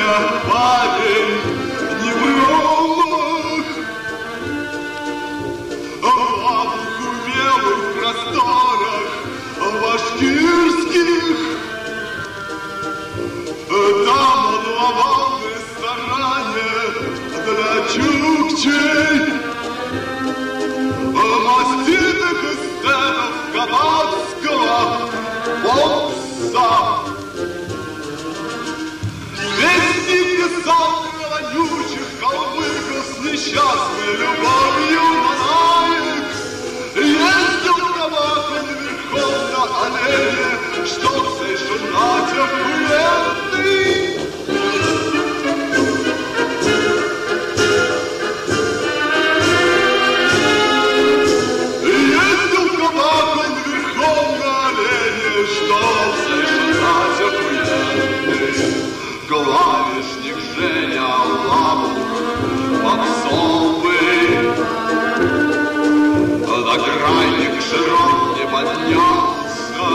парень не промах. Лавку белых просторах башкирских, там лаваны старания для чукчей, маститых эстетов кабацкого бокса. Песни писал про вонючих калмыков с несчастной любовью монаек. Ездил кабак он верхом на олене, что всей шунате пленный. Ездил кабак он верхом на олене, что всей шунате пленный. Клавишник Женя лапу попсовый, награйник широк не поднялся.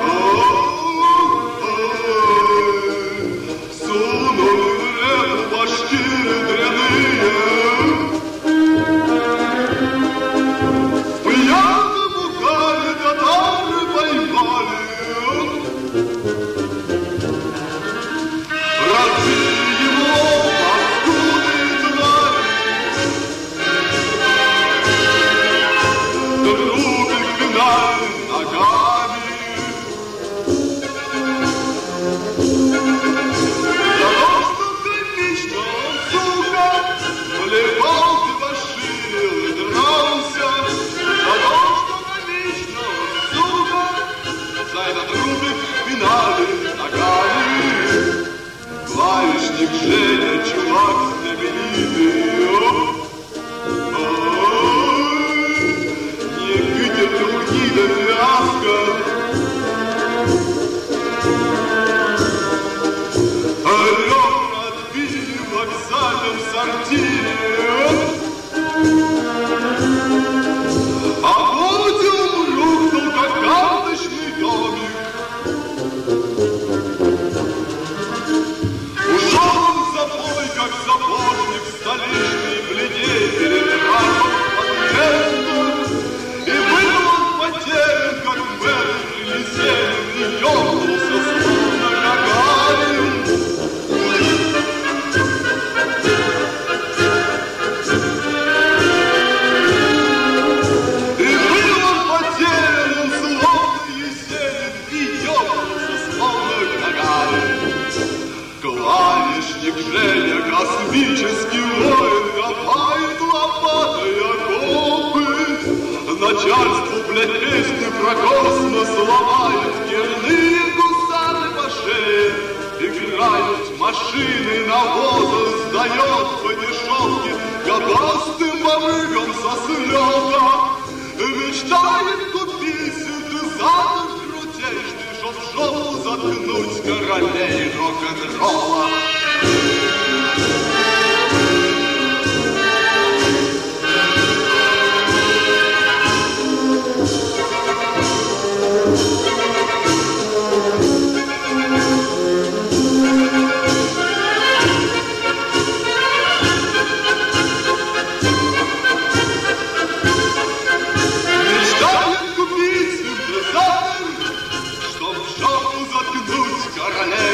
Сунул в реку башкиры дряные, в пьяном угаре татары поймали. Разбили его паскудные твари, руки пинали ногами. За то, что прилично он, сука, плевал дебоширил и дрался. За то, что прилично он, сука, за этот рубик пинали ногами. Клавишник Женя, чувак знаменитый, не выдержал гнида фиаско. Ребра отбили в вокзальном сортире, а подиум рухнул, как карточный домик. Ушел он в запой, как заложник столичный, бледней перед разом подъездом. И был он потерян, как мэр Елисеев, и ёбнулся словно Гагарин. И был он потерян, он словно Есенин, и ёбнулся словно Гагарин. Клавишник Женя, космический воин, копает лопатой окопы. Начальству, блядь, песни про космос ломает, керные гусары по шее. Играют машины, навоза сдает по дешевке габастым барыгам со слёта. Мечтает купить синтезатор крутейший, чтоб жопу заткнуть королей рок-н-ролла. Мечтает купить синтезатор, чтоб жопу заткнуть королей.